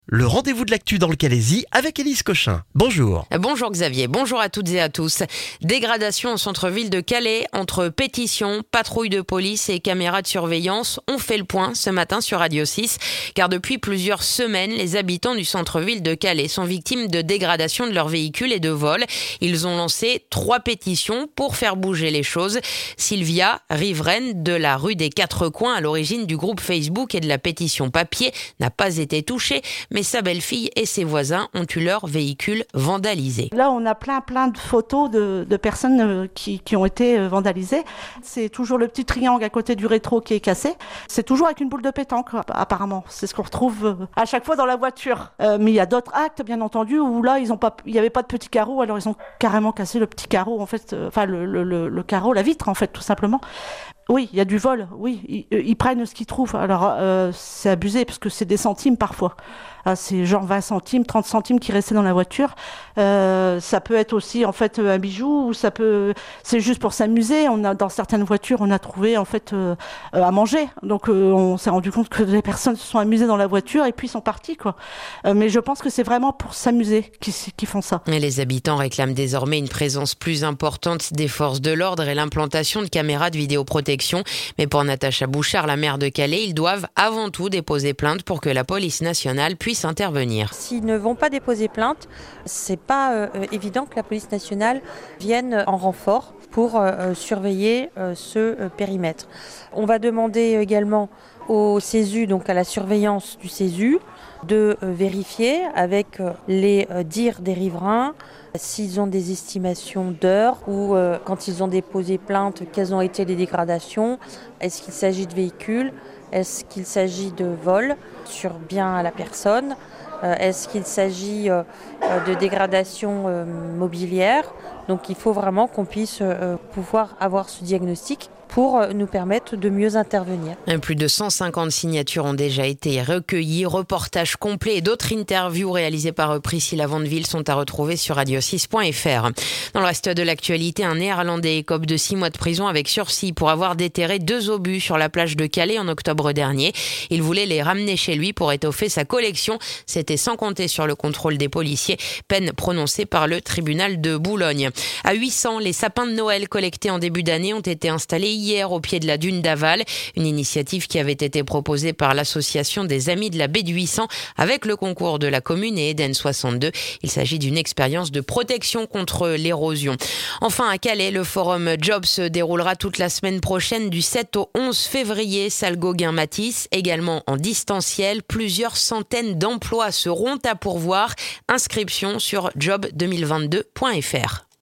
Le rendez-vous de l'actu dans le Calaisis avec Élise Cochin. Bonjour. Bonjour Xavier, bonjour à toutes et à tous. Dégradation au centre-ville de Calais entre pétitions, patrouilles de police et caméras de surveillance. On fait le point ce matin sur Radio 6, car depuis plusieurs semaines, les habitants du centre-ville de Calais sont victimes de dégradation de leurs véhicules et de vols. Ils ont lancé 3 pétitions pour faire bouger les choses. Sylvia, riveraine de la rue des Quatre Coins, à l'origine du groupe Facebook et de la pétition papier, n'a pas été touchée, mais sa belle-fille et ses voisins ont eu leur véhicule vandalisé. Là, on a plein de photos de personnes qui ont été vandalisées. C'est toujours le petit triangle à côté du rétro qui est cassé. C'est toujours avec une boule de pétanque, apparemment. C'est ce qu'on retrouve à chaque fois dans la voiture. Mais il y a d'autres actes, bien entendu, où là, il n'y avait pas de petit carreau, alors ils ont carrément cassé le petit carreau, en fait, le carreau, la vitre, en fait, tout simplement. Oui, il y a du vol, oui, ils prennent ce qu'ils trouvent. Alors, c'est abusé, parce que c'est des centimes parfois. C'est genre 20 centimes, 30 centimes qui restaient dans la voiture. Ça peut être aussi, en fait, un bijou, ou c'est juste pour s'amuser. Dans certaines voitures, on a trouvé, en fait, à manger. Donc, on s'est rendu compte que les personnes se sont amusées dans la voiture et puis sont parties, quoi. Mais je pense que c'est vraiment pour s'amuser qu'ils font ça. Et les habitants réclament désormais une présence plus importante des forces de l'ordre et l'implantation de caméras de vidéoprotection. Mais pour Natacha Bouchard, la maire de Calais, ils doivent avant tout déposer plainte pour que la police nationale puisse intervenir. S'ils ne vont pas déposer plainte, c'est pas évident que la police nationale vienne en renfort pour surveiller ce périmètre. On va demander également au CESU, donc à la surveillance du CESU, de vérifier avec les dires des riverains s'ils ont des estimations d'heures ou quand ils ont déposé plainte, quelles ont été les dégradations, est-ce qu'il s'agit de véhicules, est-ce qu'il s'agit de vols sur bien à la personne, est-ce qu'il s'agit de dégradation mobilière. Donc il faut vraiment qu'on puisse pouvoir avoir ce diagnostic pour nous permettre de mieux intervenir. Plus de 150 signatures ont déjà été recueillies. Reportages complets et d'autres interviews réalisées par Priscilla Vandeville sont à retrouver sur radio6.fr. Dans le reste de l'actualité, un Néerlandais écope de 6 mois de prison avec sursis pour avoir déterré 2 obus sur la plage de Calais en octobre dernier. Il voulait les ramener chez lui pour étoffer sa collection. C'était sans compter sur le contrôle des policiers, peine prononcée par le tribunal de Boulogne. À 800, les sapins de Noël collectés en début d'année ont été installés hier au pied de la dune d'Aval, une initiative qui avait été proposée par l'association des Amis de la baie du 800 avec le concours de la commune et Eden 62. Il s'agit d'une expérience de protection contre l'érosion. Enfin, à Calais, le forum Job se déroulera toute la semaine prochaine du 7 au 11 février, salle Gauguin-Matisse, également en distanciel. Plusieurs centaines d'emplois seront à pourvoir. Inscription sur job2022.fr.